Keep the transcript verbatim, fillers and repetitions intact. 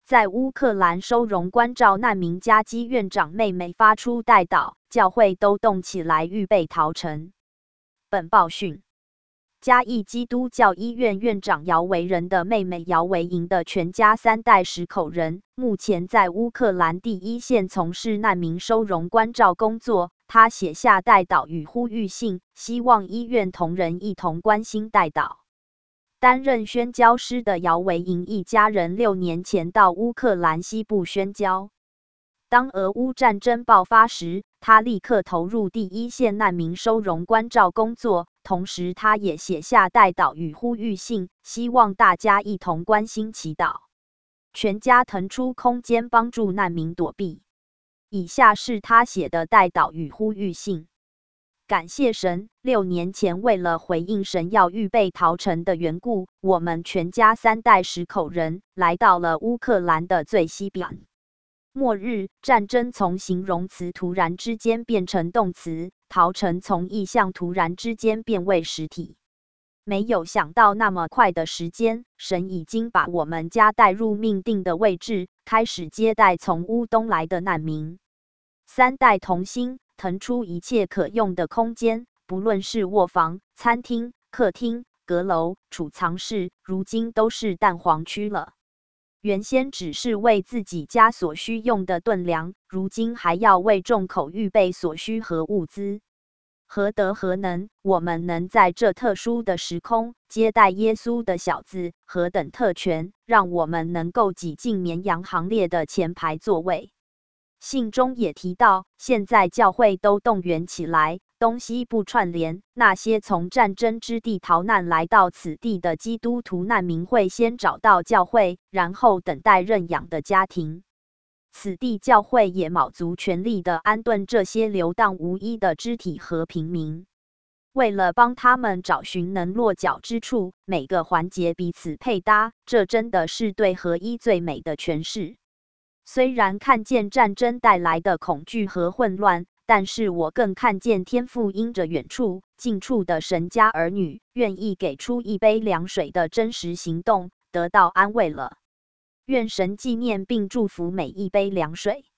在乌克兰收容关照难民加基院长妹妹发出代祷，教会都动起来，预备逃城。本报讯。嘉义基督教医院院长姚维仁的妹妹姚维莹的全家三代十口人，目前在乌克兰第一线从事难民收容关照工作。他写下代祷与呼吁信，希望医院同仁一同关心代祷。担任宣教师的姚维莹一家人六年前到乌克兰西部宣教。当俄乌战争爆发时，他立刻投入第一线难民收容关照工作，同时他也写下代祷与呼吁信，希望大家一同关心祈祷。全家腾出空间帮助难民躲避。以下是他写的代祷与呼吁信。感谢神，六年前为了回应神要预备逃城的缘故，我们全家三代十口人来到了乌克兰的最西边。末日战争从形容词突然之间变成动词，逃城从意象突然之间变为实体。没有想到那么快的时间，神已经把我们家带入命定的位置，开始接待从乌东来的难民。三代同心，腾出一切可用的空间，不论是卧房、餐厅、客厅、阁楼、储藏室，如今都是蛋黄区了。原先只是为自己家所需用的顿粮，如今还要为众口预备所需和物资。何德何能，我们能在这特殊的时空接待耶稣的小子，何等特权，让我们能够挤进绵羊行列的前排座位。信中也提到，现在教会都动员起来，东西部串联，那些从战争之地逃难来到此地的基督徒难民会先找到教会，然后等待认养的家庭。此地教会也卯足全力地安顿这些流荡无依的肢体和平民，为了帮他们找寻能落脚之处，每个环节彼此配搭，这真的是对合一最美的诠释。虽然看见战争带来的恐惧和混乱，但是我更看见天父因着远处、近处的神家儿女愿意给出一杯凉水的真实行动，得到安慰了。愿神纪念并祝福每一杯凉水。